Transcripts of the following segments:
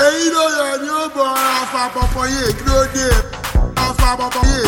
èyí ló yẹ ni ó bọ̀ afa pọ̀pọ̀ yé kí ló dé afa pọ̀pọ̀ yé.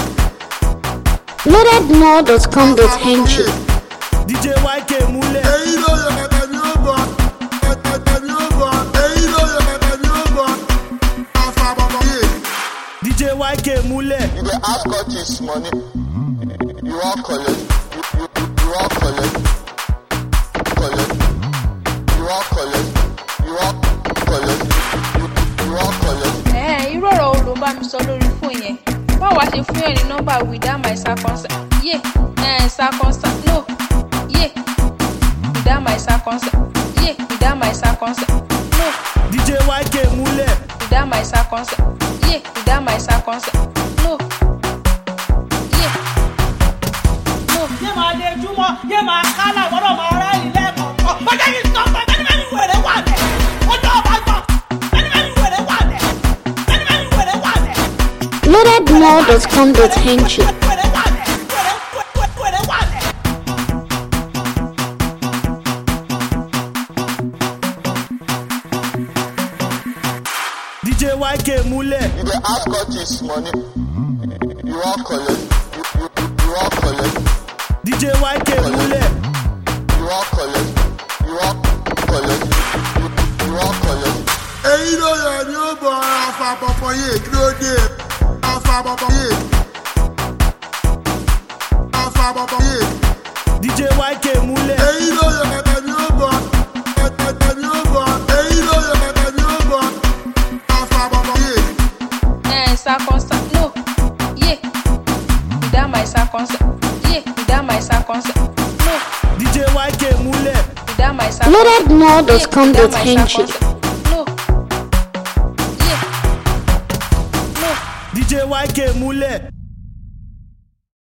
Loadedmore.com.ng DJ YK múlẹ̀. èyí ló yẹ ni ó bọ̀ ni ó bọ̀ èyí ló yẹ ni ó bọ̀ afa pọ̀pọ̀ yé. DJ YK múlẹ̀. You dey ask God this money. You wan collect. You wan collect. Collect. You wan collect. You wan collect. You wan collect. Irú ọ̀rọ̀ wo ló bá mi sọ lórí fóònù yẹn? Báwo wá ṣe fún yàn ní nọ́mbà without my circumstance? Circumstance. No. Without my circumstance. Without my circumstance. No. DJ YK múlẹ̀. Without my circumstance. Without my circumstance. No. No. Yé máa lè júmọ́, yé máa kálá, wọ́n náà máa rẹ́ ilé kọ̀ọ̀kan. Bọ́jà yìí sọ pé ẹni wèrè wà lẹ̀. Ọjọ́ ọba gbọ́, ẹni wèrè wà lẹ̀. Ẹni wèrè wà lẹ̀. Loadedmore.com.ng Wèrè wà lẹ̀. Wèrè wà lẹ̀. DJ YK múlẹ̀. You dey ask God this money. You wan collect. You wan collect. DJ YK múlẹ̀. You wan collect. You wan collect. You wan collect. èyí ló yẹ ni ó bọ̀ afa pọ̀pọ̀ yé kí ló dé afa pọ̀pọ̀ yé. afa pọ̀pọ̀ yé. DJ YK múlẹ̀. èyí ló yẹ ni ó bọ̀ ni ó bọ̀ èyí ló yẹ ni ó bọ̀ afa pọ̀pọ̀ yé. Circumstance. No. Without my circumstance. Without my circumstance. No. DJ YK múlẹ̀. Without my circumstance. Loadedmore.com.ng No. No. DJ YK múlẹ̀.